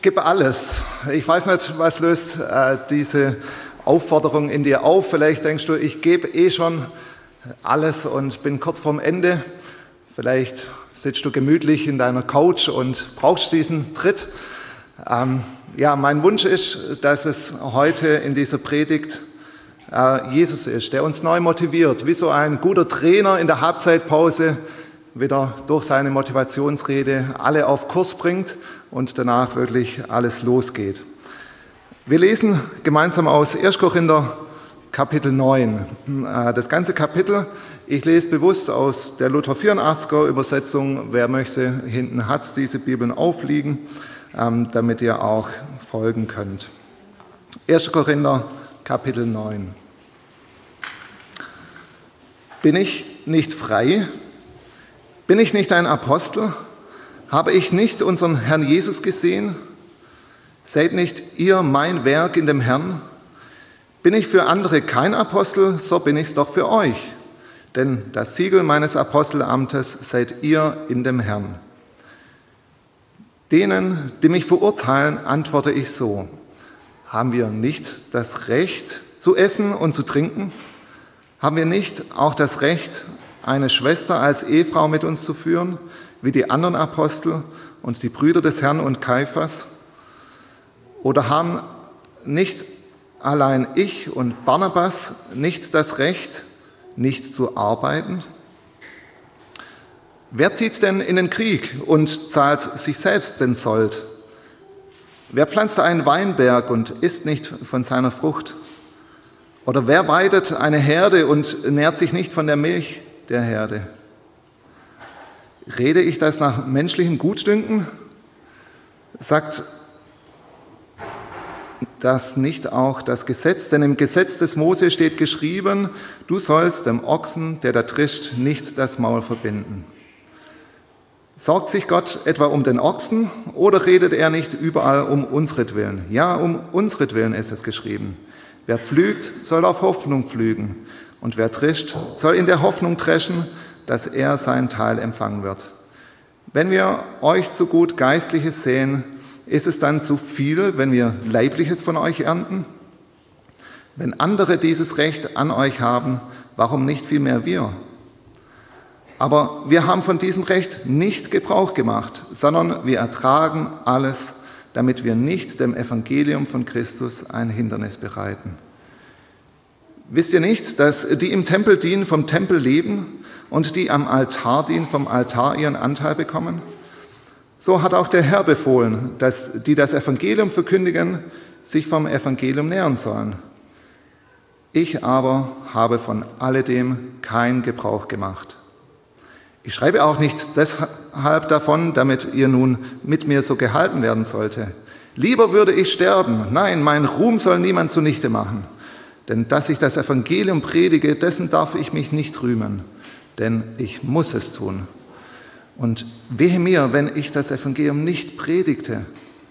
gib alles. Ich weiß nicht, was löst diese Aufforderung in dir auf. Vielleicht denkst du, ich gebe schon alles und bin kurz vorm Ende. Vielleicht sitzt du gemütlich in deiner Couch und brauchst diesen Tritt. Mein Wunsch ist, dass es heute in dieser Predigt Jesus ist, der uns neu motiviert, wie so ein guter Trainer in der Halbzeitpause wieder durch seine Motivationsrede alle auf Kurs bringt und danach wirklich alles losgeht. Wir lesen gemeinsam aus 1. Korinther Kapitel 9. Das ganze Kapitel, ich lese bewusst aus der Luther 84er Übersetzung. Wer möchte, hinten hat es diese Bibeln aufliegen, damit ihr auch folgen könnt. 1. Korinther Kapitel 9. Bin ich nicht frei? Bin ich nicht ein Apostel? Habe ich nicht unseren Herrn Jesus gesehen? Seid nicht ihr mein Werk in dem Herrn? Bin ich für andere kein Apostel, so bin ich's doch für euch. Denn das Siegel meines Apostelamtes seid ihr in dem Herrn. Denen, die mich verurteilen, antworte ich so: Haben wir nicht das Recht zu essen und zu trinken? Haben wir nicht auch das Recht, eine Schwester als Ehefrau mit uns zu führen, wie die anderen Apostel und die Brüder des Herrn und Kaiphas? Oder haben nicht allein ich und Barnabas nicht das Recht, nicht zu arbeiten? Wer zieht denn in den Krieg und zahlt sich selbst den Sold? Wer pflanzt einen Weinberg und isst nicht von seiner Frucht? Oder wer weidet eine Herde und nährt sich nicht von der Milch der Herde? Rede ich das nach menschlichem Gutdünken? Sagt das nicht auch das Gesetz? Denn im Gesetz des Mose steht geschrieben: Du sollst dem Ochsen, der da trischt, nicht das Maul verbinden. Sorgt sich Gott etwa um den Ochsen oder redet er nicht überall um unsretwillen? Ja, um unsretwillen ist es geschrieben. Wer pflügt, soll auf Hoffnung pflügen, und wer trischt, soll in der Hoffnung dreschen, dass er seinen Teil empfangen wird. Wenn wir euch so gut Geistliches säen, ist es dann zu viel, wenn wir Leibliches von euch ernten? Wenn andere dieses Recht an euch haben, warum nicht vielmehr wir? Aber wir haben von diesem Recht nicht Gebrauch gemacht, sondern wir ertragen alles, damit wir nicht dem Evangelium von Christus ein Hindernis bereiten. Wisst ihr nicht, dass die im Tempel dienen, vom Tempel leben und die am Altar dienen, vom Altar ihren Anteil bekommen? So hat auch der Herr befohlen, dass die das Evangelium verkündigen, sich vom Evangelium nähern sollen. Ich aber habe von alledem keinen Gebrauch gemacht. Ich schreibe auch nicht deshalb davon, damit ihr nun mit mir so gehalten werden sollte. Lieber würde ich sterben. Nein, mein Ruhm soll niemand zunichte machen. Denn dass ich das Evangelium predige, dessen darf ich mich nicht rühmen. Denn ich muss es tun. Und wehe mir, wenn ich das Evangelium nicht predigte.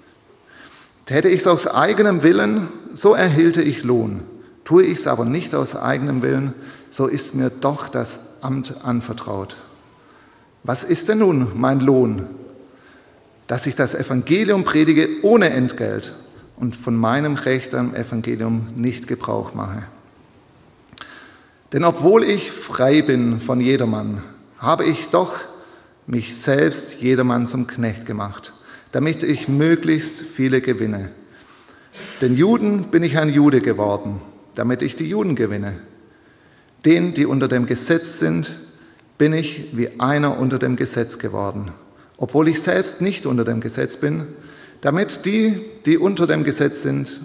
Täte ich es aus eigenem Willen, so erhielte ich Lohn. Tue ich es aber nicht aus eigenem Willen, so ist mir doch das Amt anvertraut. Was ist denn nun mein Lohn? Dass ich das Evangelium predige ohne Entgelt und von meinem Recht am Evangelium nicht Gebrauch mache. Denn obwohl ich frei bin von jedermann, habe ich doch mich selbst jedermann zum Knecht gemacht, damit ich möglichst viele gewinne. Den Juden bin ich ein Jude geworden, damit ich die Juden gewinne. Denen, die unter dem Gesetz sind, bin ich wie einer unter dem Gesetz geworden, obwohl ich selbst nicht unter dem Gesetz bin, damit ich die, die unter dem Gesetz sind,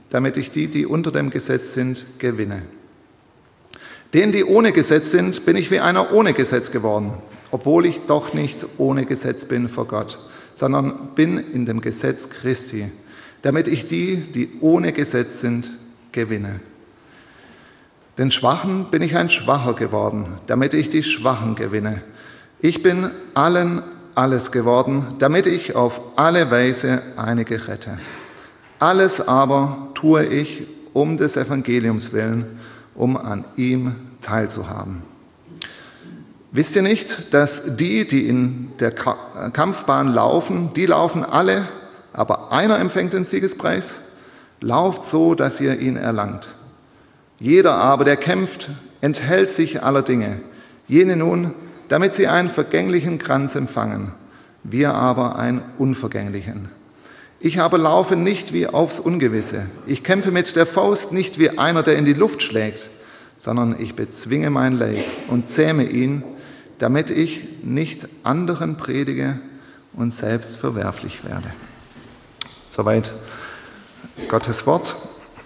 gewinne. Denen, die ohne Gesetz sind, bin ich wie einer ohne Gesetz geworden, obwohl ich doch nicht ohne Gesetz bin vor Gott, sondern bin in dem Gesetz Christi, damit ich die, die ohne Gesetz sind, gewinne. Den Schwachen bin ich ein Schwacher geworden, damit ich die Schwachen gewinne. Ich bin allen alles geworden, damit ich auf alle Weise einige rette. Alles aber tue ich um des Evangeliums willen, um an ihm teilzuhaben. Wisst ihr nicht, dass die in der Kampfbahn laufen, die laufen alle, aber einer empfängt den Siegespreis. Lauft so, dass ihr ihn erlangt. Jeder aber, der kämpft, enthält sich aller Dinge. Jene nun, damit sie einen vergänglichen Kranz empfangen, wir aber einen unvergänglichen. Ich aber laufe nicht wie aufs Ungewisse. Ich kämpfe mit der Faust nicht wie einer, der in die Luft schlägt, sondern ich bezwinge mein Leib und zähme ihn, damit ich nicht anderen predige und selbst verwerflich werde. Soweit Gottes Wort.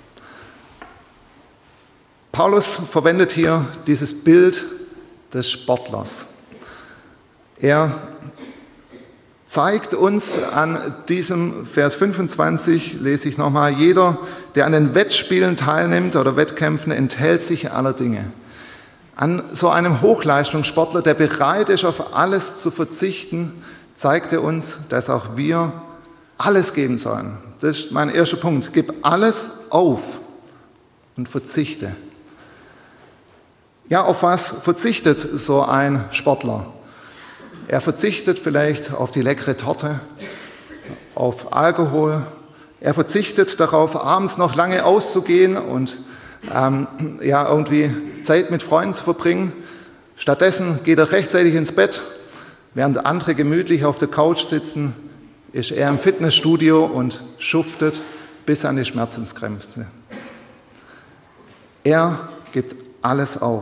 Paulus verwendet hier dieses Bild des Sportlers. Er zeigt uns an diesem Vers 25, lese ich nochmal, jeder, der an den Wettspielen teilnimmt oder Wettkämpfen, enthält sich aller Dinge. An so einem Hochleistungssportler, der bereit ist, auf alles zu verzichten, zeigt er uns, dass auch wir alles geben sollen. Das ist mein erster Punkt. Gib alles auf und verzichte. Ja, auf was verzichtet so ein Sportler? Er verzichtet vielleicht auf die leckere Torte, auf Alkohol. Er verzichtet darauf, abends noch lange auszugehen und irgendwie Zeit mit Freunden zu verbringen. Stattdessen geht er rechtzeitig ins Bett, während andere gemütlich auf der Couch sitzen, ist er im Fitnessstudio und schuftet bis an die Schmerzensgrenze. Er gibt alles auf.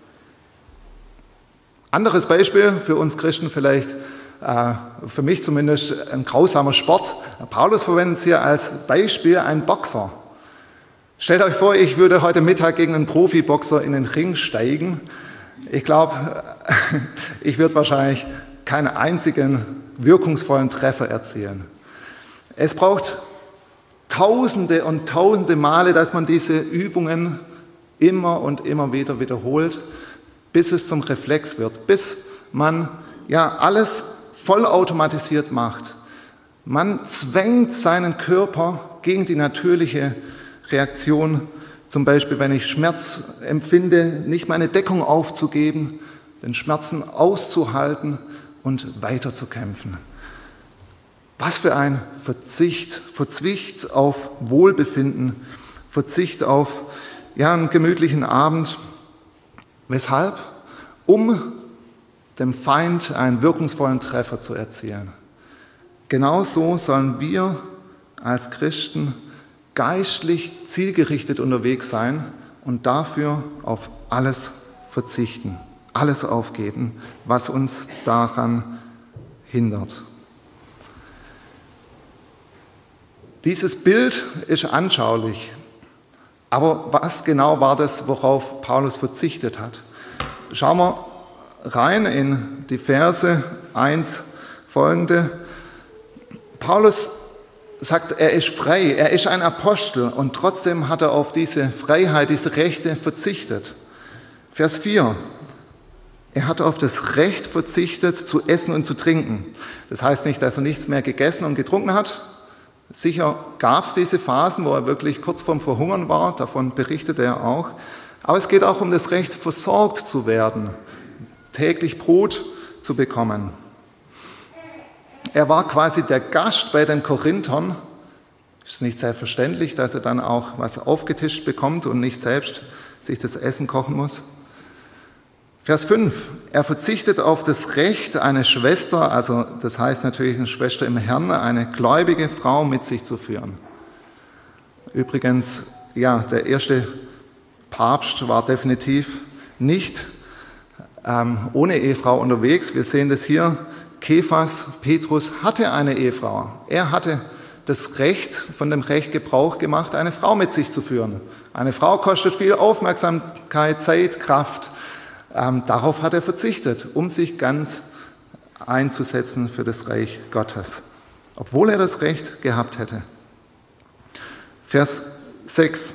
Anderes Beispiel für uns Christen vielleicht, für mich zumindest ein grausamer Sport. Paulus verwendet es hier als Beispiel ein Boxer. Stellt euch vor, ich würde heute Mittag gegen einen Profiboxer in den Ring steigen. Ich glaube, ich würde wahrscheinlich keinen einzigen wirkungsvollen Treffer erzielen. Es braucht Tausende und Tausende Male, dass man diese Übungen immer und immer wieder wiederholt, bis es zum Reflex wird, bis man alles vollautomatisiert macht. Man zwängt seinen Körper gegen die natürliche Reaktion, zum Beispiel, wenn ich Schmerz empfinde, nicht meine Deckung aufzugeben, den Schmerzen auszuhalten und weiterzukämpfen. Was für ein Verzicht auf Wohlbefinden, Verzicht auf einen gemütlichen Abend. Weshalb? Um dem Feind einen wirkungsvollen Treffer zu erzielen. Genauso sollen wir als Christen geistlich zielgerichtet unterwegs sein und dafür auf alles verzichten, alles aufgeben, was uns daran hindert. Dieses Bild ist anschaulich, aber was genau war das, worauf Paulus verzichtet hat? Schauen wir rein in die Verse 1 folgende. Paulus sagt, er ist frei, er ist ein Apostel und trotzdem hat er auf diese Freiheit, diese Rechte verzichtet. Vers 4. Er hat auf das Recht verzichtet, zu essen und zu trinken. Das heißt nicht, dass er nichts mehr gegessen und getrunken hat. Sicher gab es diese Phasen, wo er wirklich kurz vorm Verhungern war, davon berichtet er auch. Aber es geht auch um das Recht, versorgt zu werden, täglich Brot zu bekommen. Er war quasi der Gast bei den Korinthern. Es ist nicht selbstverständlich, dass er dann auch was aufgetischt bekommt und nicht selbst sich das Essen kochen muss. Vers 5. Er verzichtet auf das Recht, eine Schwester, also das heißt natürlich eine Schwester im Herrn, eine gläubige Frau mit sich zu führen. Übrigens, der erste Papst war definitiv nicht ohne Ehefrau unterwegs. Wir sehen das hier. Kephas, Petrus, hatte eine Ehefrau. Er hatte das Recht, von dem Recht Gebrauch gemacht, eine Frau mit sich zu führen. Eine Frau kostet viel Aufmerksamkeit, Zeit, Kraft. Darauf hat er verzichtet, um sich ganz einzusetzen für das Reich Gottes, obwohl er das Recht gehabt hätte. Vers 6.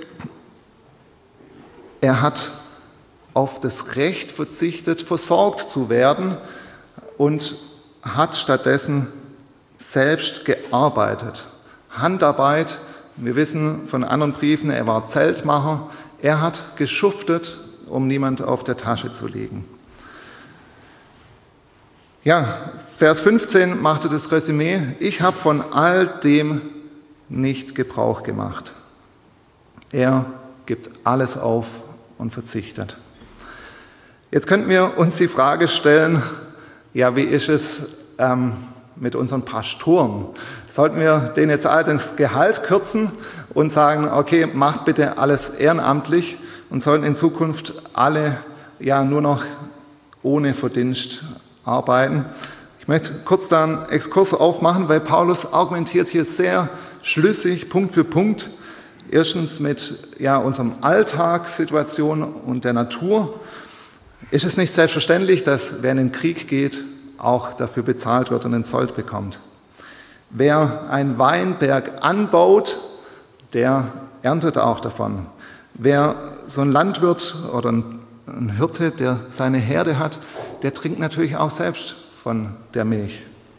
Er hat auf das Recht verzichtet, versorgt zu werden und hat stattdessen selbst gearbeitet. Handarbeit, wir wissen von anderen Briefen, er war Zeltmacher, er hat geschuftet, um niemand auf der Tasche zu legen. Ja, Vers 15 machte das Resümee: Ich habe von all dem nicht Gebrauch gemacht. Er gibt alles auf und verzichtet. Jetzt könnten wir uns die Frage stellen, ja, wie ist es mit unseren Pastoren? Sollten wir denen jetzt all das Gehalt kürzen und sagen, okay, macht bitte alles ehrenamtlich, und sollten in Zukunft alle ja nur noch ohne Verdienst arbeiten? Ich möchte kurz da einen Exkurs aufmachen, weil Paulus argumentiert hier sehr schlüssig, Punkt für Punkt. Erstens mit unserem Alltagssituation und der Natur. Ist es nicht selbstverständlich, dass wer in den Krieg geht, auch dafür bezahlt wird und den Sold bekommt? Wer einen Weinberg anbaut, der erntet auch davon. Wer so ein Landwirt oder ein Hirte, der seine Herde hat, der trinkt natürlich auch selbst von der Milch.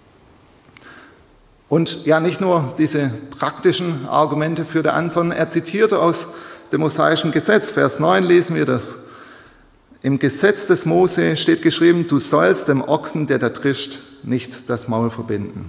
Und ja, nicht nur diese praktischen Argumente führt er an, sondern er zitierte aus dem mosaischen Gesetz. Vers 9 lesen wir das. Im Gesetz des Mose steht geschrieben, du sollst dem Ochsen, der da trischt, nicht das Maul verbinden.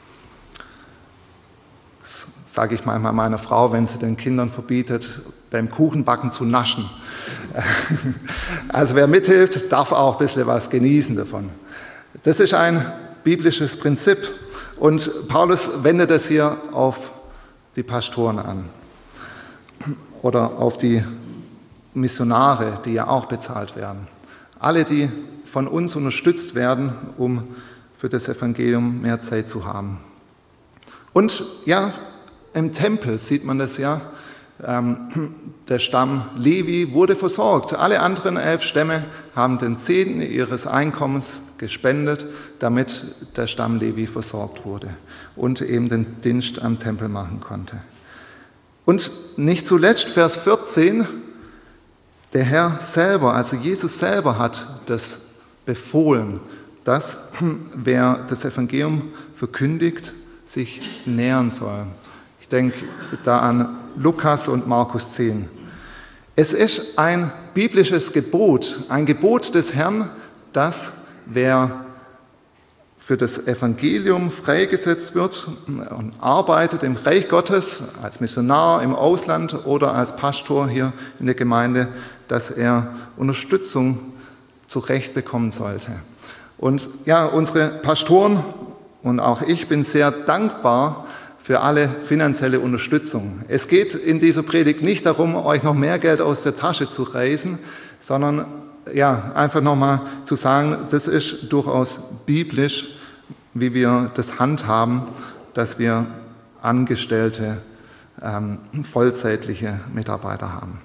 Das sage ich manchmal meiner Frau, wenn sie den Kindern verbietet, beim Kuchenbacken zu naschen. Also wer mithilft, darf auch ein bisschen was genießen davon. Das ist ein biblisches Prinzip. Und Paulus wendet das hier auf die Pastoren an oder auf die Missionare, die ja auch bezahlt werden. Alle, die von uns unterstützt werden, um für das Evangelium mehr Zeit zu haben. Und ja, im Tempel sieht man das ja, der Stamm Levi wurde versorgt. Alle anderen 11 Stämme haben den Zehnten ihres Einkommens gespendet, damit der Stamm Levi versorgt wurde und eben den Dienst am Tempel machen konnte. Und nicht zuletzt Vers 14, der Herr selber, also Jesus selber hat das befohlen, dass wer das Evangelium verkündigt, sich nähern soll. Ich denke da an Lukas und Markus 10. Es ist ein biblisches Gebot, ein Gebot des Herrn, dass wer für das Evangelium freigesetzt wird und arbeitet im Reich Gottes, als Missionar im Ausland oder als Pastor hier in der Gemeinde, dass er Unterstützung zurecht bekommen sollte. Und ja, unsere Pastoren und auch ich bin sehr dankbar für alle finanzielle Unterstützung. Es geht in dieser Predigt nicht darum, euch noch mehr Geld aus der Tasche zu reißen, sondern ja, einfach nochmal zu sagen, das ist durchaus biblisch, wie wir das handhaben, dass wir angestellte, vollzeitliche Mitarbeiter haben.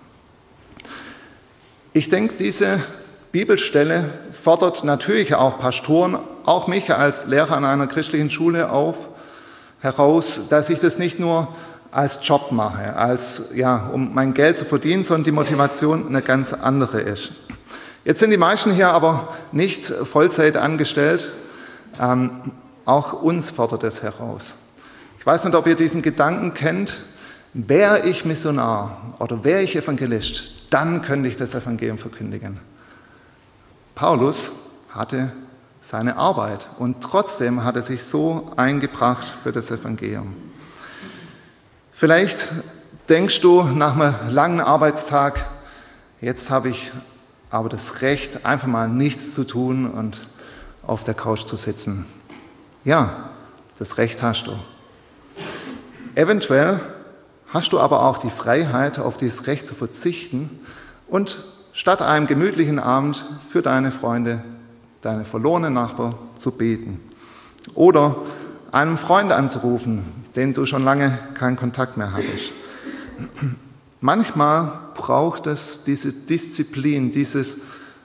Ich denke, diese Bibelstelle fordert natürlich auch Pastoren, auch mich als Lehrer an einer christlichen Schule heraus, dass ich das nicht nur als Job mache, um mein Geld zu verdienen, sondern die Motivation eine ganz andere ist. Jetzt sind die meisten hier aber nicht Vollzeit angestellt. Auch uns fordert es heraus. Ich weiß nicht, ob ihr diesen Gedanken kennt. Wäre ich Missionar oder wäre ich Evangelist, dann könnte ich das Evangelium verkündigen. Paulus hatte seine Arbeit und trotzdem hat er sich so eingebracht für das Evangelium. Vielleicht denkst du nach einem langen Arbeitstag, jetzt habe ich aber das Recht, einfach mal nichts zu tun und auf der Couch zu sitzen. Ja, das Recht hast du. Eventuell hast du aber auch die Freiheit, auf dieses Recht zu verzichten und statt einem gemütlichen Abend für deine Freunde, deine verlorenen Nachbarn zu beten. Oder einen Freund anzurufen, den du schon lange keinen Kontakt mehr hattest. Manchmal braucht es diese Disziplin, diesen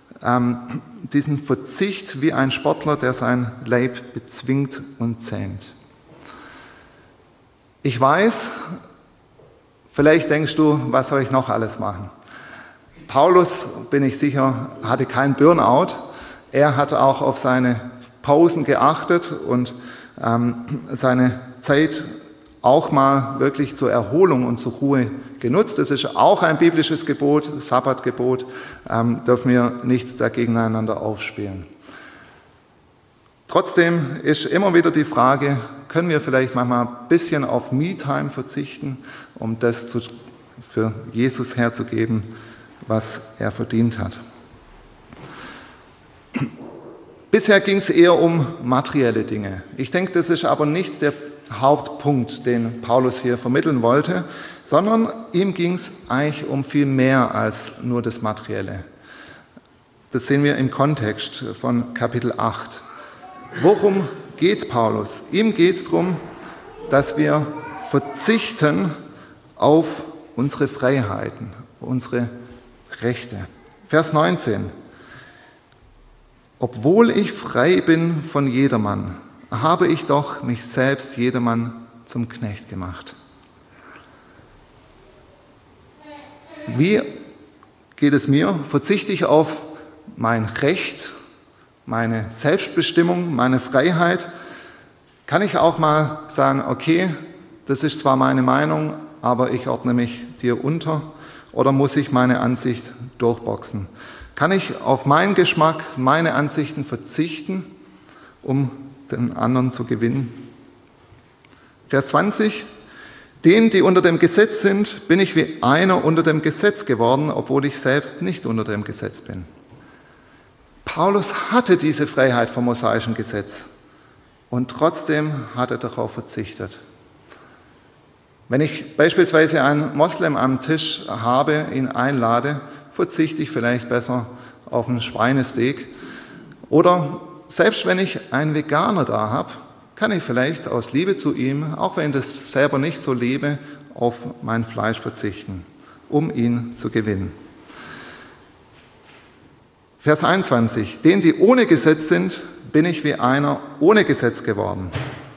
Verzicht wie ein Sportler, der sein Leib bezwingt und zähmt. Ich weiß, vielleicht denkst du, was soll ich noch alles machen? Paulus, bin ich sicher, hatte keinen Burnout. Er hat auch auf seine Pausen geachtet und seine Zeit auch mal wirklich zur Erholung und zur Ruhe genutzt. Das ist auch ein biblisches Gebot, Sabbatgebot, dürfen wir nichts dagegen einander aufspielen. Trotzdem ist immer wieder die Frage, können wir vielleicht manchmal ein bisschen auf Me-Time verzichten, um das für Jesus herzugeben, was er verdient hat. Bisher ging es eher um materielle Dinge. Ich denke, das ist aber nicht der Hauptpunkt, den Paulus hier vermitteln wollte, sondern ihm ging es eigentlich um viel mehr als nur das Materielle. Das sehen wir im Kontext von Kapitel 8. Worum geht es Paulus? Ihm geht es darum, dass wir verzichten auf unsere Freiheiten, unsere Rechte. Vers 19. Obwohl ich frei bin von jedermann, habe ich doch mich selbst jedermann zum Knecht gemacht. Wie geht es mir? Verzichte ich auf mein Recht, meine Selbstbestimmung, meine Freiheit? Kann ich auch mal sagen, okay, das ist zwar meine Meinung, aber ich ordne mich dir unter? Oder muss ich meine Ansicht durchboxen? Kann ich auf meinen Geschmack, meine Ansichten verzichten, um den anderen zu gewinnen? Vers 20. Denen, die unter dem Gesetz sind, bin ich wie einer unter dem Gesetz geworden, obwohl ich selbst nicht unter dem Gesetz bin. Paulus hatte diese Freiheit vom mosaischen Gesetz und trotzdem hat er darauf verzichtet. Wenn ich beispielsweise einen Moslem am Tisch habe, ihn einlade, verzichte ich vielleicht besser auf einen Schweinesteak. Oder selbst wenn ich einen Veganer da habe, kann ich vielleicht aus Liebe zu ihm, auch wenn ich das selber nicht so lebe, auf mein Fleisch verzichten, um ihn zu gewinnen. Vers 21. Denen, die ohne Gesetz sind, bin ich wie einer ohne Gesetz geworden.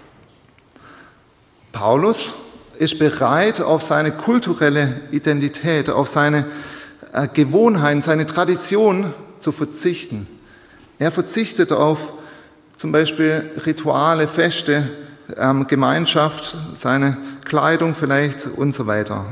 Paulus ist bereit, auf seine kulturelle Identität, auf seine Gewohnheiten, seine Tradition zu verzichten. Er verzichtet auf zum Beispiel Rituale, Feste, Gemeinschaft, seine Kleidung vielleicht und so weiter.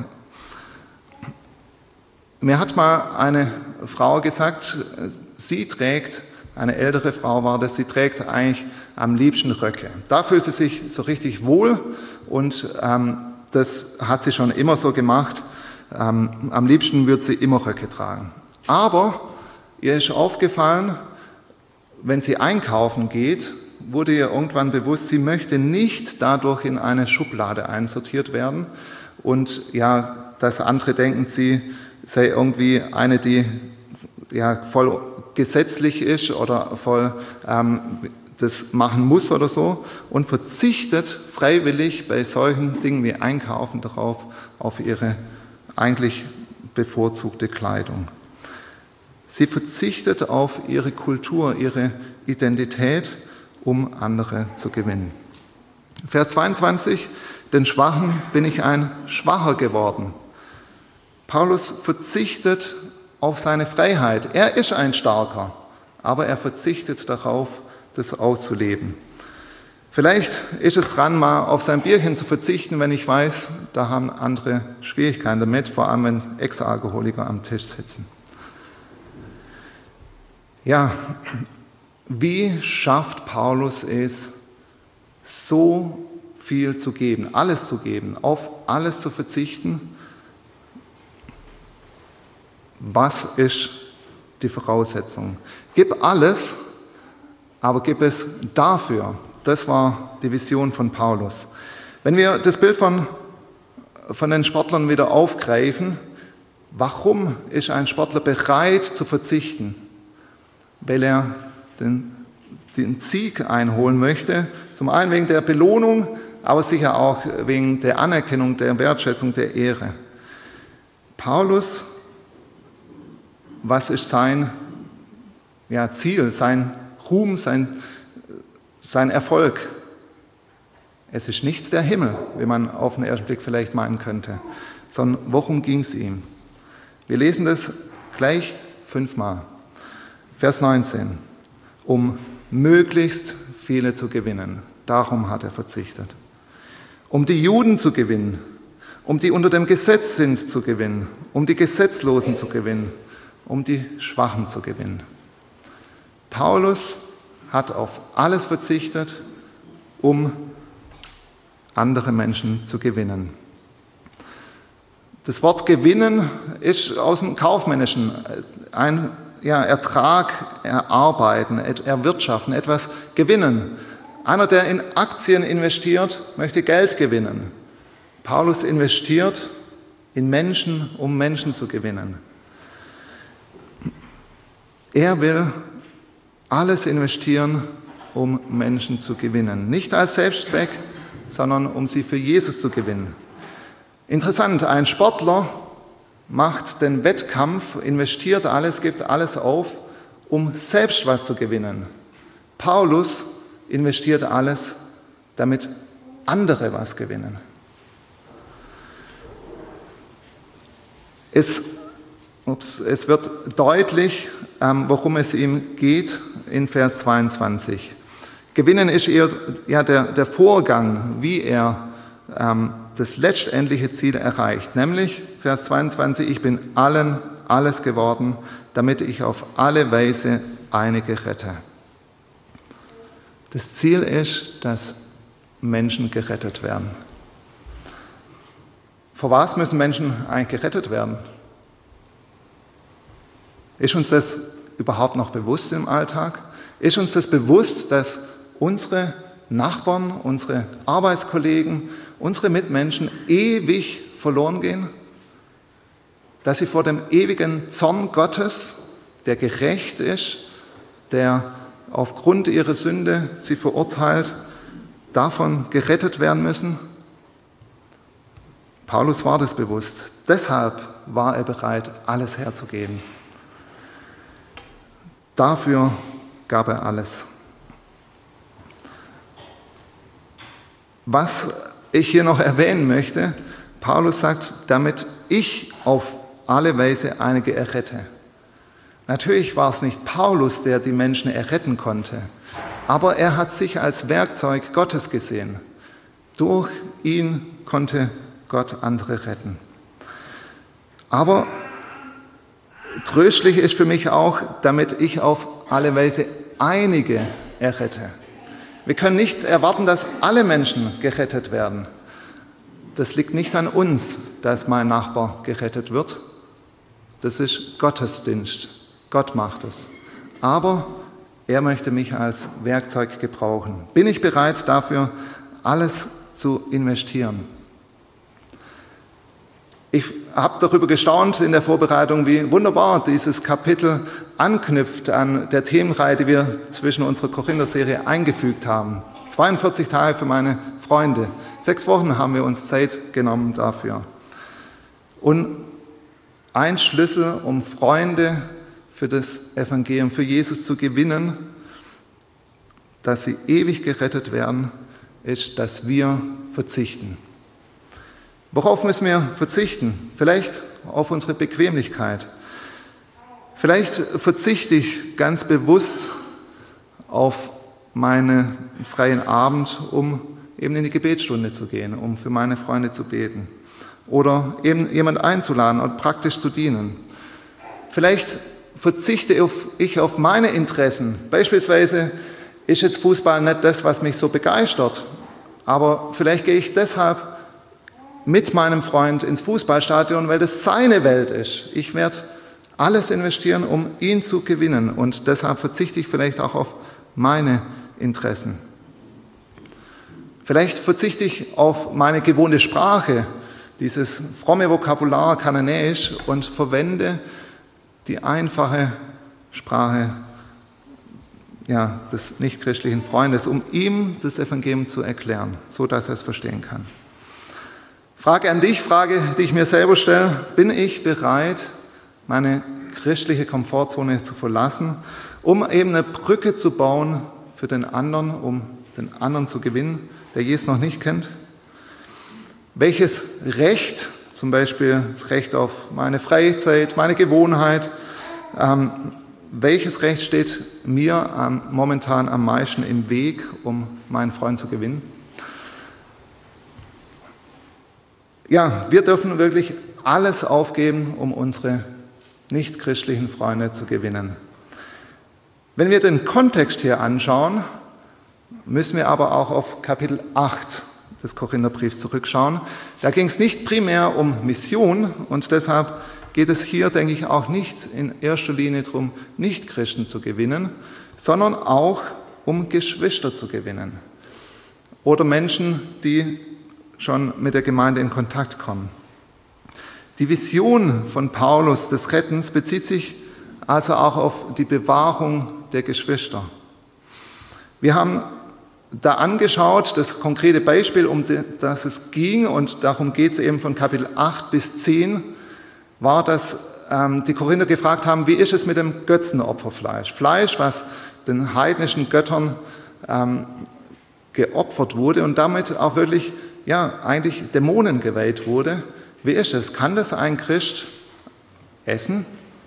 Mir hat mal eine Frau gesagt, eine ältere Frau war das, sie trägt eigentlich am liebsten Röcke. Da fühlt sie sich so richtig wohl und das hat sie schon immer so gemacht. Am liebsten würde sie immer Röcke tragen. Aber ihr ist aufgefallen, wenn sie einkaufen geht, wurde ihr irgendwann bewusst, sie möchte nicht dadurch in eine Schublade einsortiert werden und ja, dass andere denken, sie sei irgendwie eine, die ja voll gesetzlich ist oder voll das machen muss oder so und verzichtet freiwillig bei solchen Dingen wie Einkaufen darauf, auf ihre eigentlich bevorzugte Kleidung. Sie verzichtet auf ihre Kultur, ihre Identität, um andere zu gewinnen. Vers 22, den Schwachen bin ich ein Schwacher geworden. Paulus verzichtet auf seine Freiheit. Er ist ein Starker, aber er verzichtet darauf, das auszuleben. Vielleicht ist es dran, mal auf sein Bierchen zu verzichten, wenn ich weiß, da haben andere Schwierigkeiten damit, vor allem wenn Ex-Alkoholiker am Tisch sitzen. Ja, wie schafft Paulus es, so viel zu geben, alles zu geben, auf alles zu verzichten? Was ist die Voraussetzung? Gib alles, aber gib es dafür. Das war die Vision von Paulus. Wenn wir das Bild von den Sportlern wieder aufgreifen, warum ist ein Sportler bereit zu verzichten? Weil er den Sieg einholen möchte, zum einen wegen der Belohnung, aber sicher auch wegen der Anerkennung, der Wertschätzung, der Ehre. Paulus, was ist sein Ziel, sein Ruhm, sein Erfolg? Es ist nicht der Himmel, wie man auf den ersten Blick vielleicht meinen könnte, sondern worum ging es ihm? Wir lesen das gleich 5-mal. Vers 19. Um möglichst viele zu gewinnen. Darum hat er verzichtet. Um die Juden zu gewinnen, um die unter dem Gesetz sind zu gewinnen, um die Gesetzlosen zu gewinnen, um die Schwachen zu gewinnen. Paulus hat auf alles verzichtet, um andere Menschen zu gewinnen. Das Wort gewinnen ist aus dem Kaufmännischen ein Ertrag, erarbeiten, erwirtschaften, etwas gewinnen. Einer, der in Aktien investiert, möchte Geld gewinnen. Paulus investiert in Menschen, um Menschen zu gewinnen. Er will alles investieren, um Menschen zu gewinnen. Nicht als Selbstzweck, sondern um sie für Jesus zu gewinnen. Interessant, ein Sportler macht den Wettkampf, investiert alles, gibt alles auf, um selbst was zu gewinnen. Paulus investiert alles, damit andere was gewinnen. Es wird deutlich, worum es ihm geht in Vers 22. Gewinnen ist eher der Vorgang, wie er das letztendliche Ziel erreicht, nämlich Vers 22, ich bin allen alles geworden, damit ich auf alle Weise einige rette. Das Ziel ist, dass Menschen gerettet werden. Vor was müssen Menschen eigentlich gerettet werden? Ist uns das überhaupt noch bewusst im Alltag? Ist uns das bewusst, dass unsere Nachbarn, unsere Arbeitskollegen, unsere Mitmenschen ewig verloren gehen? Dass sie vor dem ewigen Zorn Gottes, der gerecht ist, der aufgrund ihrer Sünde sie verurteilt, davon gerettet werden müssen? Paulus war das bewusst. Deshalb war er bereit, alles herzugeben. Dafür gab er alles. Was ich hier noch erwähnen möchte, Paulus sagt, damit ich auf alle Weise einige errette. Natürlich war es nicht Paulus, der die Menschen erretten konnte, aber er hat sich als Werkzeug Gottes gesehen. Durch ihn konnte Gott andere retten. Aber tröstlich ist für mich auch, damit ich auf alle Weise einige errette. Wir können nicht erwarten, dass alle Menschen gerettet werden. Das liegt nicht an uns, dass mein Nachbar gerettet wird. Das ist Gottesdienst. Gott macht es. Aber er möchte mich als Werkzeug gebrauchen. Bin ich bereit dafür, alles zu investieren? Ich habe darüber gestaunt in der Vorbereitung, wie wunderbar dieses Kapitel anknüpft an der Themenreihe, die wir zwischen unserer Korinther-Serie eingefügt haben. 42 Tage für meine Freunde. 6 Wochen haben wir uns Zeit genommen dafür. Und ein Schlüssel, um Freunde für das Evangelium, für Jesus zu gewinnen, dass sie ewig gerettet werden, ist, dass wir verzichten. Worauf müssen wir verzichten? Vielleicht auf unsere Bequemlichkeit. Vielleicht verzichte ich ganz bewusst auf meinen freien Abend, um eben in die Gebetsstunde zu gehen, um für meine Freunde zu beten. Oder eben jemand einzuladen und praktisch zu dienen. Vielleicht verzichte ich auf meine Interessen. Beispielsweise ist jetzt Fußball nicht das, was mich so begeistert. Aber vielleicht gehe ich deshalb mit meinem Freund ins Fußballstadion, weil das seine Welt ist. Ich werde alles investieren, um ihn zu gewinnen. Und deshalb verzichte ich vielleicht auch auf meine Interessen. Vielleicht verzichte ich auf meine gewohnte Sprache, dieses fromme Vokabular Kananäisch, und verwende die einfache Sprache des nichtchristlichen Freundes, um ihm das Evangelium zu erklären, so dass er es verstehen kann. Frage an dich, Frage, die ich mir selber stelle: Bin ich bereit, meine christliche Komfortzone zu verlassen, um eben eine Brücke zu bauen für den anderen, um den anderen zu gewinnen, der Jesus noch nicht kennt? Welches Recht, zum Beispiel das Recht auf meine Freizeit, meine Gewohnheit, welches Recht steht mir momentan am meisten im Weg, um meinen Freund zu gewinnen? Ja, wir dürfen wirklich alles aufgeben, um unsere nichtchristlichen Freunde zu gewinnen. Wenn wir den Kontext hier anschauen, müssen wir aber auch auf Kapitel 8 des Korintherbriefs zurückschauen. Da ging es nicht primär um Mission und deshalb geht es hier, denke ich, auch nicht in erster Linie darum, Nichtchristen zu gewinnen, sondern auch um Geschwister zu gewinnen oder Menschen, die schon mit der Gemeinde in Kontakt kommen. Die Vision von Paulus des Rettens bezieht sich also auch auf die Bewahrung der Geschwister. Wir haben da angeschaut, das konkrete Beispiel, um das es ging, und darum geht es eben von Kapitel 8 bis 10, war, dass die Korinther gefragt haben, wie ist es mit dem Götzenopferfleisch? Fleisch, was den heidnischen Göttern geopfert wurde und damit auch wirklich, eigentlich Dämonen geweiht wurde. Wie ist es? Kann das ein Christ essen?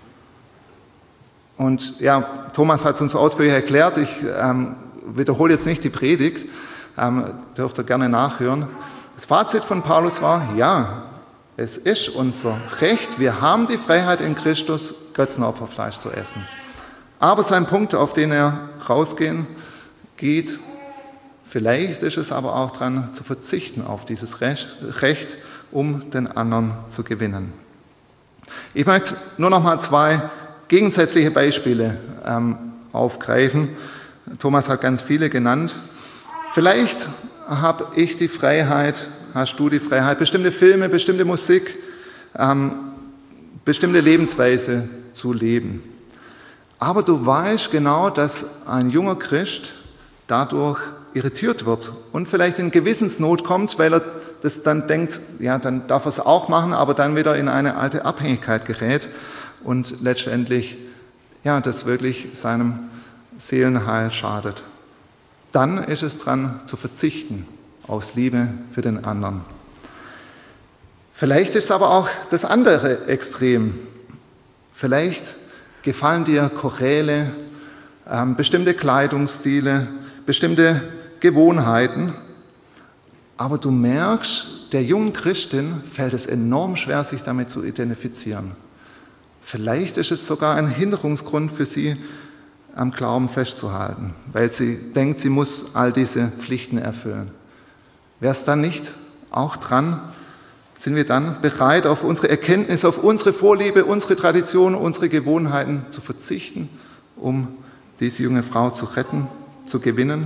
Und Thomas hat es uns ausführlich erklärt. Ich wiederhole jetzt nicht die Predigt, dürft ihr gerne nachhören. Das Fazit von Paulus war, ja, es ist unser Recht, wir haben die Freiheit in Christus, Götzenopferfleisch zu essen. Aber sein Punkt, auf den er rausgehen geht, vielleicht ist es aber auch dran zu verzichten auf dieses Recht, um den anderen zu gewinnen. Ich möchte nur noch mal 2 gegensätzliche Beispiele aufgreifen. Thomas hat ganz viele genannt. Vielleicht habe ich die Freiheit, hast du die Freiheit, bestimmte Filme, bestimmte Musik, bestimmte Lebensweise zu leben. Aber du weißt genau, dass ein junger Christ dadurch irritiert wird und vielleicht in Gewissensnot kommt, weil er das dann denkt, dann darf er es auch machen, aber dann wieder in eine alte Abhängigkeit gerät und letztendlich das wirklich seinem Seelenheil schadet. Dann ist es dran zu verzichten, aus Liebe für den anderen. Vielleicht ist es aber auch das andere Extrem. Vielleicht gefallen dir Choräle, bestimmte Kleidungsstile, bestimmte Gewohnheiten, aber du merkst, der jungen Christin fällt es enorm schwer, sich damit zu identifizieren. Vielleicht ist es sogar ein Hinderungsgrund für sie, am Glauben festzuhalten, weil sie denkt, sie muss all diese Pflichten erfüllen. Wäre es dann nicht auch dran, sind wir dann bereit, auf unsere Erkenntnis, auf unsere Vorliebe, unsere Tradition, unsere Gewohnheiten zu verzichten, um diese junge Frau zu retten, zu gewinnen?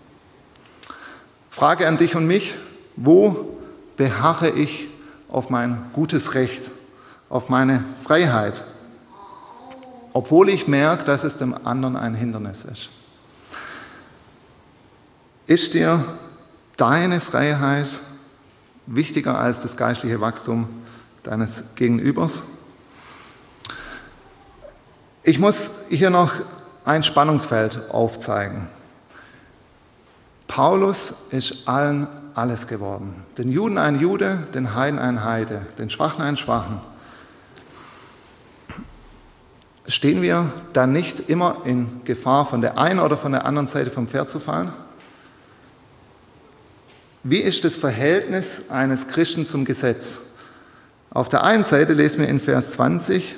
Frage an dich und mich, wo beharre ich auf mein gutes Recht, auf meine Freiheit, obwohl ich merke, dass es dem anderen ein Hindernis ist? Ist dir deine Freiheit wichtiger als das geistliche Wachstum deines Gegenübers? Ich muss hier noch ein Spannungsfeld aufzeigen. Paulus ist allen alles geworden. Den Juden ein Jude, den Heiden ein Heide, den Schwachen ein Schwachen. Stehen wir da nicht immer in Gefahr, von der einen oder von der anderen Seite vom Pferd zu fallen? Wie ist das Verhältnis eines Christen zum Gesetz? Auf der einen Seite lesen wir in Vers 20,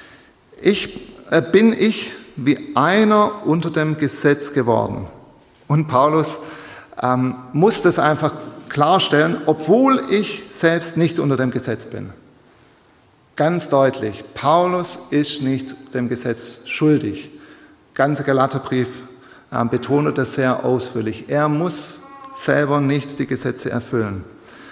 bin ich wie einer unter dem Gesetz geworden. Und Paulus muss das einfach klarstellen, obwohl ich selbst nicht unter dem Gesetz bin. Ganz deutlich, Paulus ist nicht dem Gesetz schuldig. Der ganze Galaterbrief betont das sehr ausführlich. Er muss selber nicht die Gesetze erfüllen.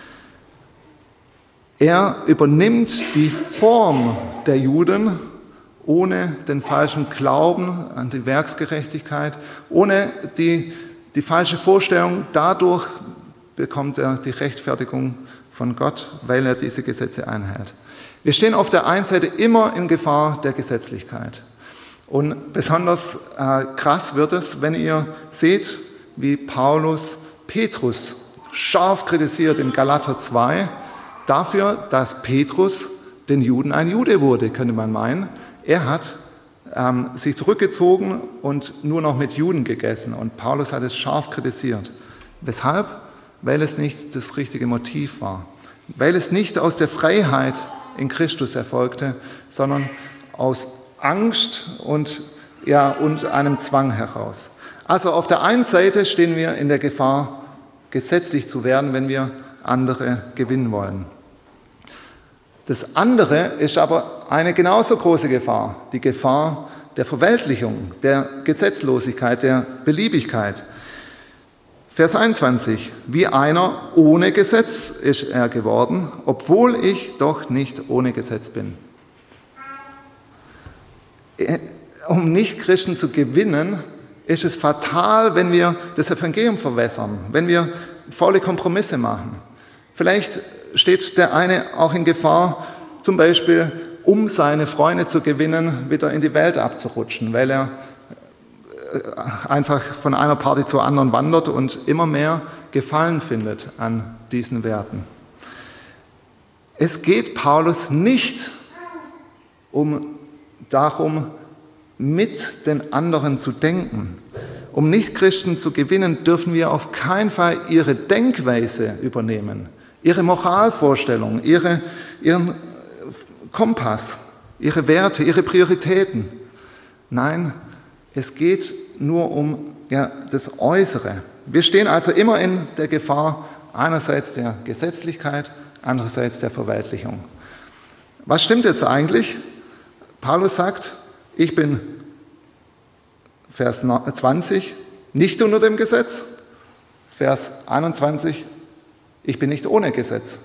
Er übernimmt die Form der Juden ohne den falschen Glauben an die Werksgerechtigkeit, ohne die falsche Vorstellung. Dadurch bekommt er die Rechtfertigung von Gott, weil er diese Gesetze einhält. Wir stehen auf der einen Seite immer in Gefahr der Gesetzlichkeit. Und besonders krass wird es, wenn ihr seht, wie Paulus Petrus scharf kritisiert in Galater 2 dafür, dass Petrus den Juden ein Jude wurde, könnte man meinen. Er hat sich zurückgezogen und nur noch mit Juden gegessen. Und Paulus hat es scharf kritisiert. Weshalb? Weil es nicht das richtige Motiv war. Weil es nicht aus der Freiheit in Christus erfolgte, sondern aus Angst und und einem Zwang heraus. Also auf der einen Seite stehen wir in der Gefahr, gesetzlich zu werden, wenn wir andere gewinnen wollen. Das andere ist aber eine genauso große Gefahr, die Gefahr der Verweltlichung, der Gesetzlosigkeit, der Beliebigkeit. Vers 21, wie einer ohne Gesetz ist er geworden, obwohl ich doch nicht ohne Gesetz bin. Um Nichtchristen zu gewinnen, ist es fatal, wenn wir das Evangelium verwässern, wenn wir faule Kompromisse machen. Vielleicht steht der eine auch in Gefahr, zum Beispiel, um seine Freunde zu gewinnen, wieder in die Welt abzurutschen, weil er einfach von einer Party zur anderen wandert und immer mehr Gefallen findet an diesen Werten. Es geht Paulus nicht darum, mit den anderen zu denken. Um Nichtchristen zu gewinnen, dürfen wir auf keinen Fall ihre Denkweise übernehmen, ihre Moralvorstellung, ihren Kompass, ihre Werte, ihre Prioritäten. Nein, es geht nur um das Äußere. Wir stehen also immer in der Gefahr einerseits der Gesetzlichkeit, andererseits der Verweltlichung. Was stimmt jetzt eigentlich? Paulus sagt, ich bin, Vers 20, nicht unter dem Gesetz. Vers 21, ich bin nicht ohne Gesetz.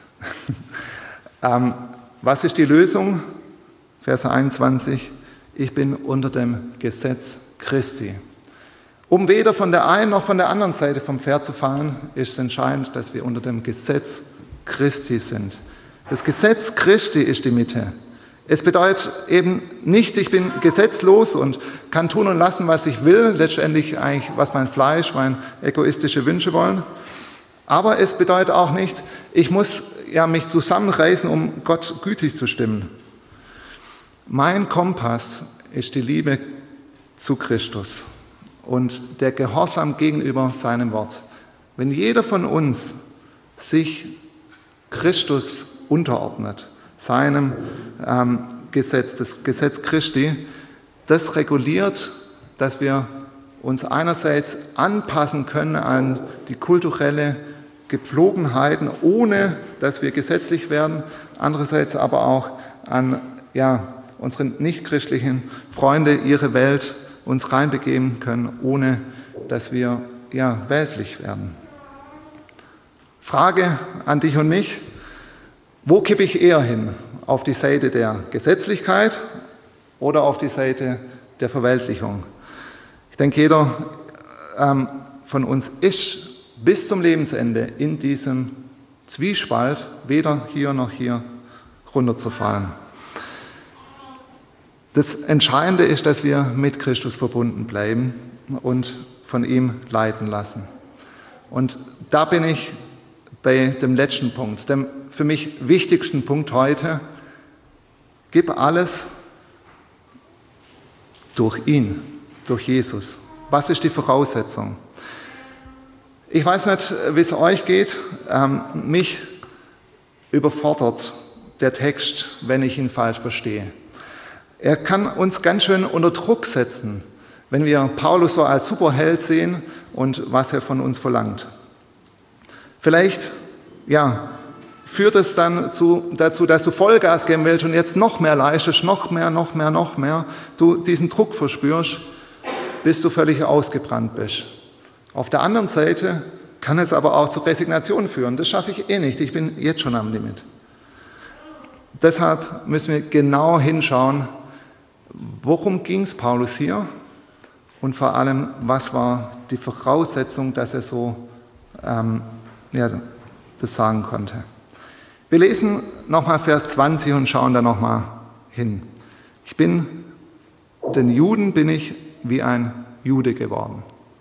Was ist die Lösung? Vers 21, ich bin unter dem Gesetz Christi. Um weder von der einen noch von der anderen Seite vom Pferd zu fallen, ist es entscheidend, dass wir unter dem Gesetz Christi sind. Das Gesetz Christi ist die Mitte. Es bedeutet eben nicht, ich bin gesetzlos und kann tun und lassen, was ich will, letztendlich eigentlich, was mein Fleisch, meine egoistische Wünsche wollen. Aber es bedeutet auch nicht, ich muss mich zusammenreißen, um Gott gütig zu stimmen. Mein Kompass ist die Liebe zu Christus und der Gehorsam gegenüber seinem Wort. Wenn jeder von uns sich Christus unterordnet, seinem Gesetz, das Gesetz Christi, das reguliert, dass wir uns einerseits anpassen können an die kulturelle Gepflogenheiten, ohne dass wir gesetzlich werden, andererseits aber auch an unsere nichtchristlichen Freunde, ihre Welt uns reinbegeben können, ohne dass wir weltlich werden. Frage an dich und mich, wo kippe ich eher hin? Auf die Seite der Gesetzlichkeit oder auf die Seite der Verweltlichung? Ich denke, jeder von uns ist bis zum Lebensende in diesem Zwiespalt, weder hier noch hier runterzufallen. Das Entscheidende ist, dass wir mit Christus verbunden bleiben und von ihm leiten lassen. Und da bin ich bei dem letzten Punkt, dem für mich wichtigsten Punkt heute. Gib alles durch ihn, durch Jesus. Was ist die Voraussetzung? Ich weiß nicht, wie es euch geht. Mich überfordert der Text, wenn ich ihn falsch verstehe. Er kann uns ganz schön unter Druck setzen, wenn wir Paulus so als Superheld sehen und was er von uns verlangt. Vielleicht, führt es dann dazu, dass du Vollgas geben willst und jetzt noch mehr leistest, noch mehr, du diesen Druck verspürst, bis du völlig ausgebrannt bist. Auf der anderen Seite kann es aber auch zu Resignation führen. Das schaffe ich nicht, ich bin jetzt schon am Limit. Deshalb müssen wir genau hinschauen, worum ging es Paulus hier und vor allem, was war die Voraussetzung, dass er so das sagen konnte. Wir lesen nochmal Vers 20 und schauen da nochmal hin. Den Juden bin ich wie ein Jude geworden.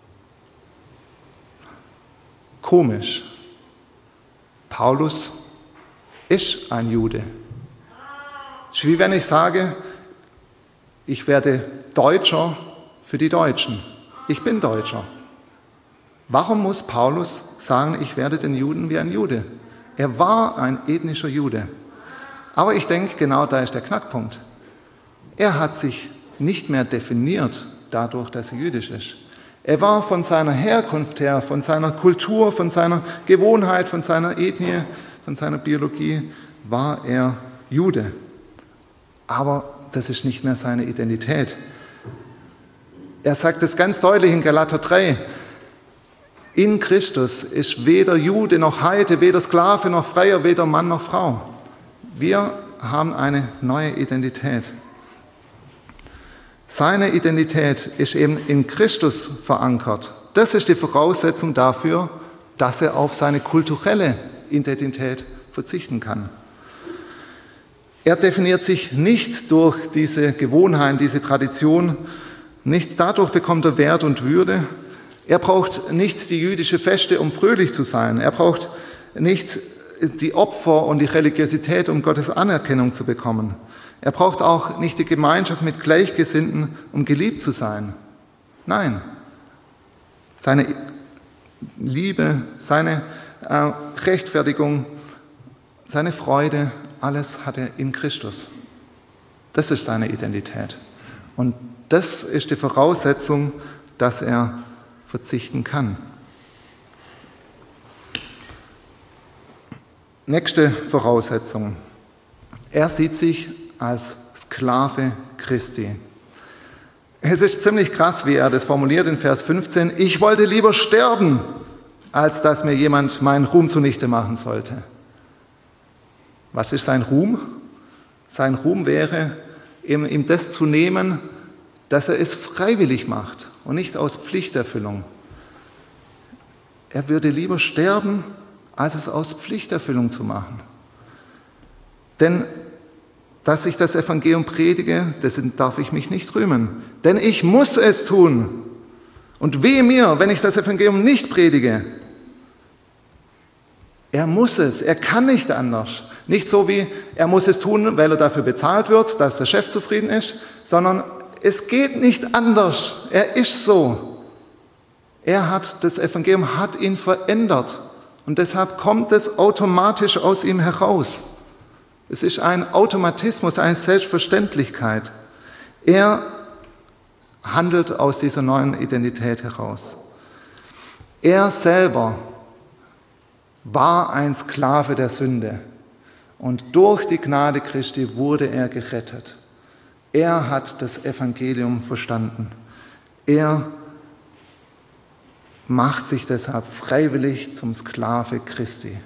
Komisch. Paulus ist ein Jude. Es ist wie wenn ich sage, ich werde Deutscher für die Deutschen. Ich bin Deutscher. Warum muss Paulus sagen, ich werde den Juden wie ein Jude? Er war ein ethnischer Jude. Aber ich denke, genau da ist der Knackpunkt. Er hat sich nicht mehr definiert dadurch, dass er jüdisch ist. Er war von seiner Herkunft her, von seiner Kultur, von seiner Gewohnheit, von seiner Ethnie, von seiner Biologie, war er Jude. Aber das ist nicht mehr seine Identität. Er sagt es ganz deutlich in Galater 3. In Christus ist weder Jude noch Heide, weder Sklave noch Freier, weder Mann noch Frau. Wir haben eine neue Identität. Seine Identität ist eben in Christus verankert. Das ist die Voraussetzung dafür, dass er auf seine kulturelle Identität verzichten kann. Er definiert sich nicht durch diese Gewohnheiten, diese Tradition, nicht dadurch bekommt er Wert und Würde. Er braucht nicht die jüdische Feste, um fröhlich zu sein. Er braucht nicht die Opfer und die Religiosität, um Gottes Anerkennung zu bekommen. Er braucht auch nicht die Gemeinschaft mit Gleichgesinnten, um geliebt zu sein. Nein, seine Liebe, seine Rechtfertigung, seine Freude, alles hat er in Christus. Das ist seine Identität. Und das ist die Voraussetzung, dass er verzichten kann. Nächste Voraussetzung. Er sieht sich als Sklave Christi. Es ist ziemlich krass, wie er das formuliert in Vers 15. Ich wollte lieber sterben, als dass mir jemand meinen Ruhm zunichte machen sollte. Was ist sein Ruhm? Sein Ruhm wäre, ihm das zu nehmen, dass er es freiwillig macht und nicht aus Pflichterfüllung. Er würde lieber sterben, als es aus Pflichterfüllung zu machen. Denn dass ich das Evangelium predige, dessen darf ich mich nicht rühmen. Denn ich muss es tun. Und wehe mir, wenn ich das Evangelium nicht predige. Er muss es, er kann nicht anders. Nicht so wie, er muss es tun, weil er dafür bezahlt wird, dass der Chef zufrieden ist, sondern es geht nicht anders. Er ist so. Das Evangelium hat ihn verändert. Und deshalb kommt es automatisch aus ihm heraus. Es ist ein Automatismus, eine Selbstverständlichkeit. Er handelt aus dieser neuen Identität heraus. Er selber war ein Sklave der Sünde. Und durch die Gnade Christi wurde er gerettet. Er hat das Evangelium verstanden. Er macht sich deshalb freiwillig zum Sklave Christi.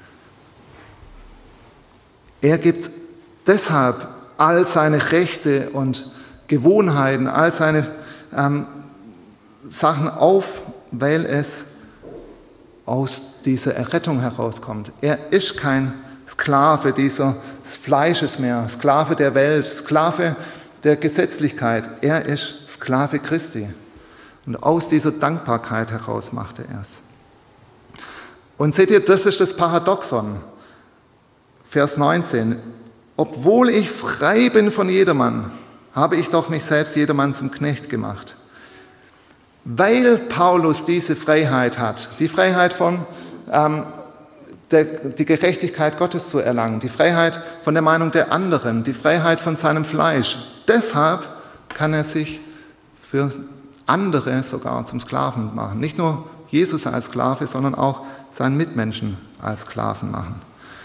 Er gibt deshalb all seine Rechte und Gewohnheiten, all seine Sachen auf, weil es aus dieser Errettung herauskommt. Er ist kein Sklave dieses Fleisches mehr, Sklave der Welt, Sklave der Gesetzlichkeit. Er ist Sklave Christi. Und aus dieser Dankbarkeit heraus macht er es. Und seht ihr, das ist das Paradoxon. Vers 19. Obwohl ich frei bin von jedermann, habe ich doch mich selbst jedermann zum Knecht gemacht. Weil Paulus diese Freiheit hat, die Freiheit von die Gerechtigkeit Gottes zu erlangen, die Freiheit von der Meinung der anderen, die Freiheit von seinem Fleisch. Deshalb kann er sich für andere sogar zum Sklaven machen. Nicht nur Jesus als Sklave, sondern auch seinen Mitmenschen als Sklaven machen.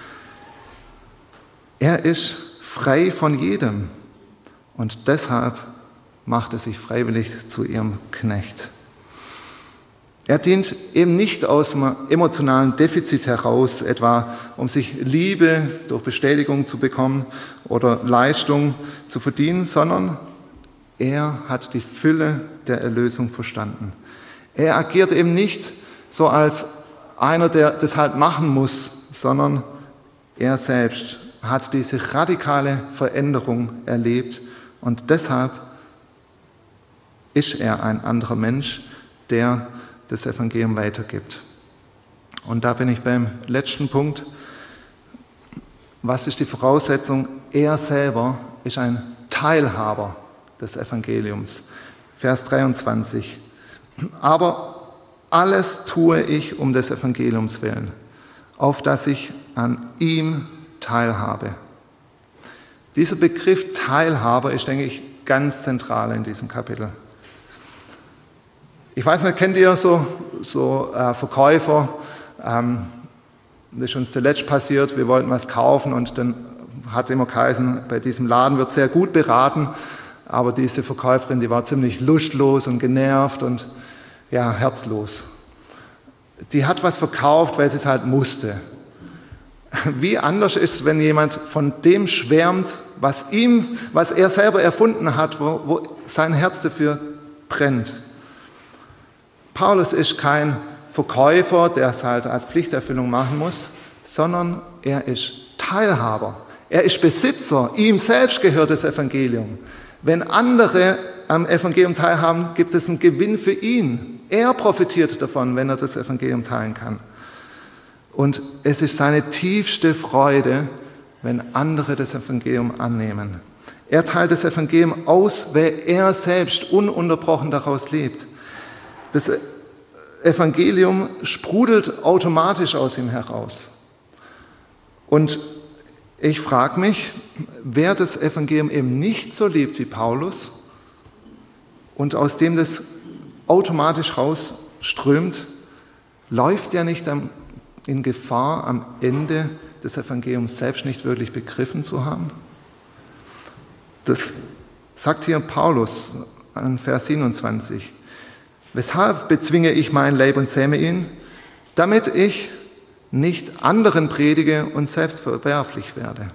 Er ist frei von jedem und deshalb macht er sich freiwillig zu ihrem Knecht. Er dient eben nicht aus einem emotionalen Defizit heraus, etwa um sich Liebe durch Bestätigung zu bekommen oder Leistung zu verdienen, sondern er hat die Fülle der Erlösung verstanden. Er agiert eben nicht so als einer, der das halt machen muss, sondern er selbst hat diese radikale Veränderung erlebt und deshalb ist er ein anderer Mensch, der das Evangelium weitergibt. Und da bin ich beim letzten Punkt. Was ist die Voraussetzung? Er selber ist ein Teilhaber des Evangeliums. Vers 23. Aber alles tue ich um des Evangeliums willen, auf dass ich an ihm teilhabe. Dieser Begriff Teilhaber ist, denke ich, ganz zentral in diesem Kapitel. Ich weiß nicht, kennt ihr so Verkäufer? Das ist uns zuletzt passiert, wir wollten was kaufen und dann hat immer geheißen, bei diesem Laden wird sehr gut beraten, aber diese Verkäuferin, die war ziemlich lustlos und genervt und ja, herzlos. Die hat was verkauft, weil sie es halt musste. Wie anders ist es, wenn jemand von dem schwärmt, was er selber erfunden hat, wo sein Herz dafür brennt. Paulus ist kein Verkäufer, der es halt als Pflichterfüllung machen muss, sondern er ist Teilhaber. Er ist Besitzer. Ihm selbst gehört das Evangelium. Wenn andere am Evangelium teilhaben, gibt es einen Gewinn für ihn. Er profitiert davon, wenn er das Evangelium teilen kann. Und es ist seine tiefste Freude, wenn andere das Evangelium annehmen. Er teilt das Evangelium aus, weil er selbst ununterbrochen daraus lebt. Das Evangelium sprudelt automatisch aus ihm heraus. Und ich frage mich, wer das Evangelium eben nicht so lebt wie Paulus und aus dem das automatisch rausströmt, läuft ja nicht in Gefahr, am Ende des Evangeliums selbst nicht wirklich begriffen zu haben? Das sagt hier Paulus an Vers 27. Weshalb bezwinge ich mein Leib und zähme ihn? Damit ich nicht anderen predige und selbst verwerflich werde.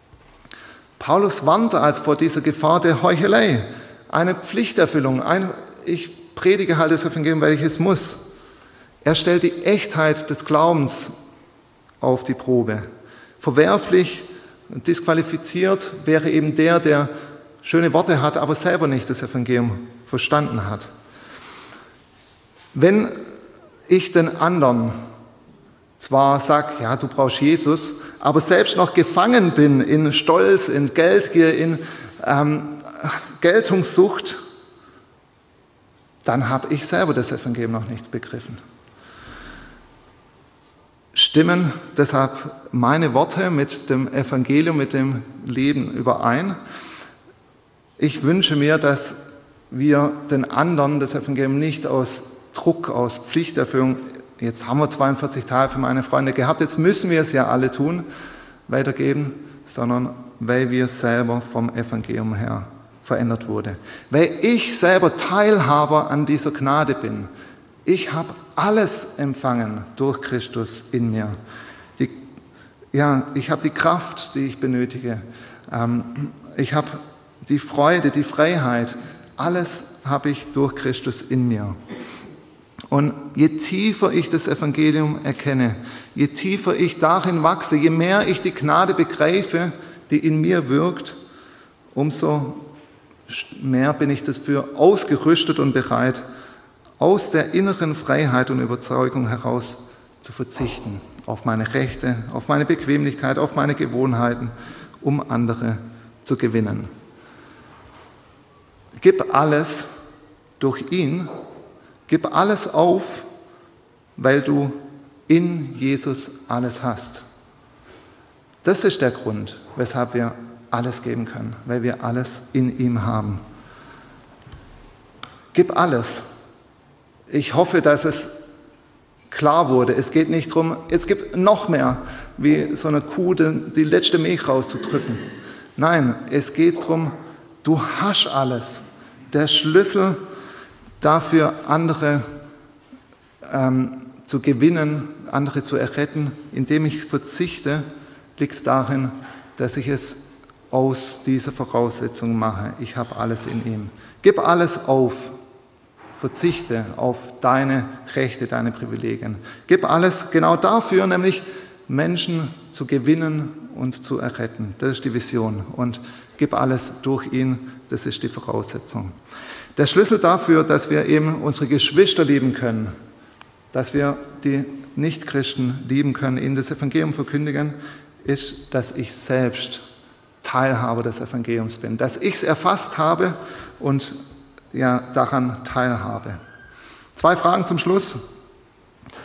Paulus warnt also vor dieser Gefahr der Heuchelei, eine Pflichterfüllung. Ich predige halt das Evangelium, weil ich es muss. Er stellt die Echtheit des Glaubens auf die Probe. Verwerflich und disqualifiziert wäre eben der schöne Worte hat, aber selber nicht das Evangelium verstanden hat. Wenn ich den anderen zwar sage, ja, du brauchst Jesus, aber selbst noch gefangen bin in Stolz, in Geldgier, in Geltungssucht, dann habe ich selber das Evangelium noch nicht begriffen. Stimmen deshalb meine Worte mit dem Evangelium, mit dem Leben überein? Ich wünsche mir, dass wir den anderen das Evangelium nicht aus Druck, aus Pflichterfüllung, jetzt haben wir 42 Tage für meine Freunde gehabt, jetzt müssen wir es ja alle tun, weitergeben, sondern weil wir selber vom Evangelium her verändert wurde. Weil ich selber Teilhaber an dieser Gnade bin. Ich habe alles empfangen durch Christus in mir. Ich habe die Kraft, die ich benötige. Ich habe die Freude, die Freiheit. Alles habe ich durch Christus in mir. Und je tiefer ich das Evangelium erkenne, je tiefer ich darin wachse, je mehr ich die Gnade begreife, die in mir wirkt, umso mehr bin ich dafür ausgerüstet und bereit, aus der inneren Freiheit und Überzeugung heraus zu verzichten auf meine Rechte, auf meine Bequemlichkeit, auf meine Gewohnheiten, um andere zu gewinnen. Gib alles durch ihn, gib alles auf, weil du in Jesus alles hast. Das ist der Grund, weshalb wir alles geben können, weil wir alles in ihm haben. Gib alles. Ich hoffe, dass es klar wurde. Es geht nicht darum, es gibt noch mehr, wie so eine Kuh die letzte Milch rauszudrücken. Nein, es geht darum, du hast alles. Der Schlüssel dafür, andere zu gewinnen, andere zu erretten, indem ich verzichte, liegt darin, dass ich es aus dieser Voraussetzung mache. Ich habe alles in ihm. Gib alles auf. Verzichte auf deine Rechte, deine Privilegien. Gib alles genau dafür, nämlich Menschen zu gewinnen und zu erretten. Das ist die Vision. Und gib alles durch ihn, das ist die Voraussetzung. Der Schlüssel dafür, dass wir eben unsere Geschwister lieben können, dass wir die Nichtchristen lieben können, ihnen das Evangelium verkündigen, ist, dass ich selbst Teilhaber des Evangeliums bin, dass ich es erfasst habe und daran teilhabe. 2 Fragen zum Schluss.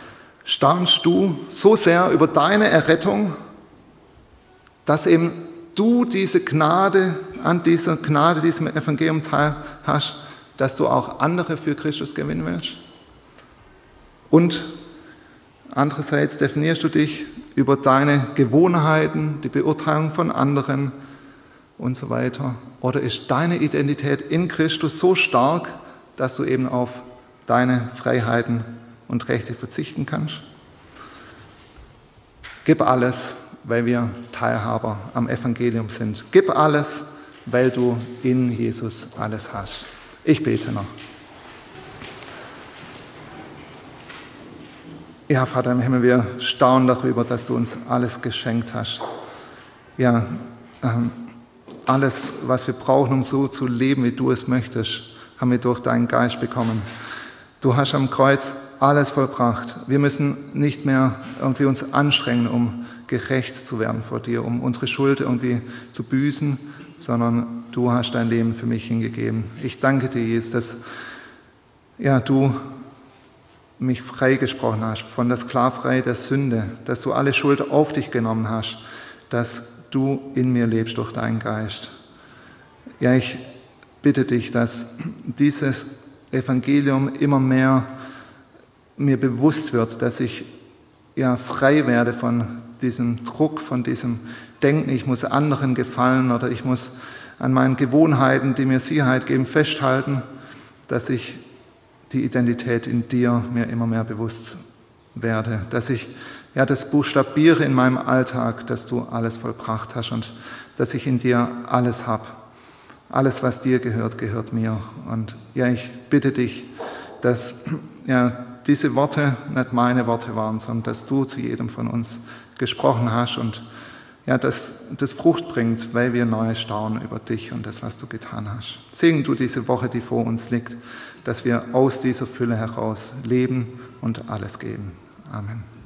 Staunst du so sehr über deine Errettung, dass eben du diese Gnade, an dieser Gnade, diesem Evangelium teil hast, dass du auch andere für Christus gewinnen willst? Und andererseits definierst du dich über deine Gewohnheiten, die Beurteilung von anderen und so weiter? Oder ist deine Identität in Christus so stark, dass du eben auf deine Freiheiten und Rechte verzichten kannst? Gib alles, weil wir Teilhaber am Evangelium sind. Gib alles, weil du in Jesus alles hast. Ich bete noch. Ja, Vater im Himmel, wir staunen darüber, dass du uns alles geschenkt hast. Ja, alles, was wir brauchen, um so zu leben, wie du es möchtest, haben wir durch deinen Geist bekommen. Du hast am Kreuz alles vollbracht. Wir müssen nicht mehr irgendwie uns anstrengen, um gerecht zu werden vor dir, um unsere Schuld irgendwie zu büßen, sondern du hast dein Leben für mich hingegeben. Ich danke dir, Jesus, dass du mich freigesprochen hast von der Sklaverei der Sünde, dass du alle Schuld auf dich genommen hast, dass du in mir lebst durch deinen Geist. Ja, ich bitte dich, dass dieses Evangelium immer mehr mir bewusst wird, dass ich frei werde von diesem Druck, von diesem Denken, ich muss anderen gefallen oder ich muss an meinen Gewohnheiten, die mir Sicherheit geben, festhalten, dass ich die Identität in dir mir immer mehr bewusst werde, dass ich das buchstabiere in meinem Alltag, dass du alles vollbracht hast und dass ich in dir alles habe. Alles, was dir gehört, gehört mir. Und ich bitte dich, dass diese Worte nicht meine Worte waren, sondern dass du zu jedem von uns gesprochen hast und dass das Frucht bringt, weil wir neu staunen über dich und das, was du getan hast. Segne du diese Woche, die vor uns liegt, dass wir aus dieser Fülle heraus leben und alles geben. Amen.